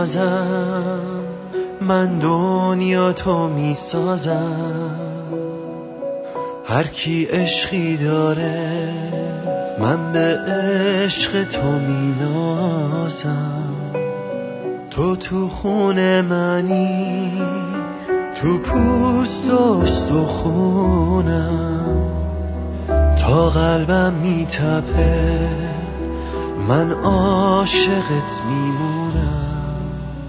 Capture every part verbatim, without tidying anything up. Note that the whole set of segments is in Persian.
نازم، من دنیا تو می سازم. هر کی عشقی داره من به عشق تو می نازم. تو تو خون منی، تو پوست و استخونم، تا قلبم می تپه من عاشقت میمونم.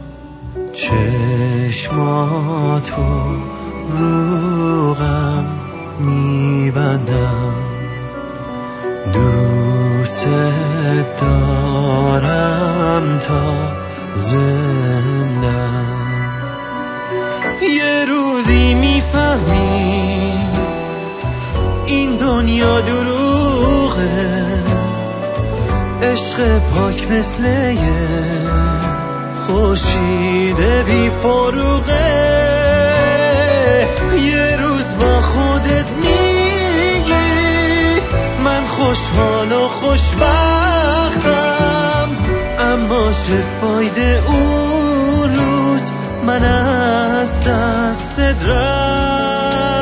چشماتو رو غم میبندم، دوست دارم تا زندم. یه روزی میفهمی این دنیا دروغه، عشق پاک مثل یه خورشید بی فروغه. یه روز با خودت میگی من خوشحال و خوشبختم، اما چه فایده اون روز من از دستت رفتم.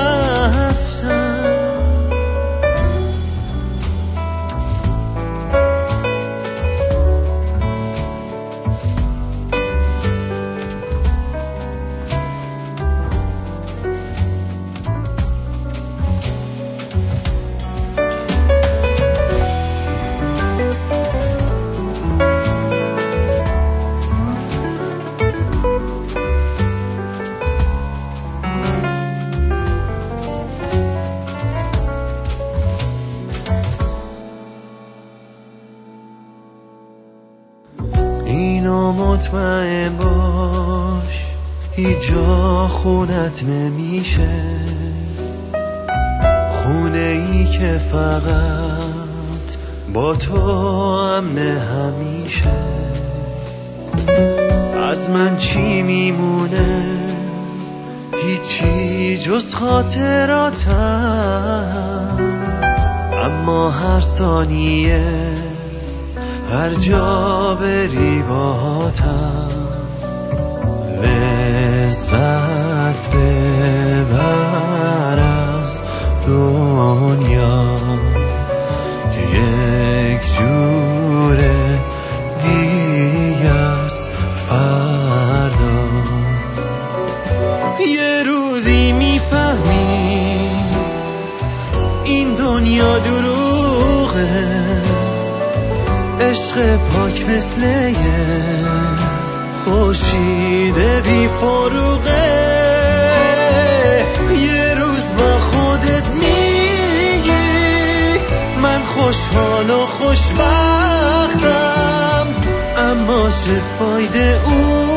اینو مطمئن باش هیچ جا خونت نمیشه، خونه ای که فقط با تو امن همیشه. از من چی میمونه؟ هیچی جز خاطراتم، اما هر ثانیه هر جا بری باهاتم. لذت ببر از دنیا که یک جوره دیگه از فردا. یه روزی میفهمی این دنیا دروغه، عشق پاک مثل یه خورشید بی فروغه. یه روز با خودت میگی من خوشحال و خوشبختم، اما چه فایده اون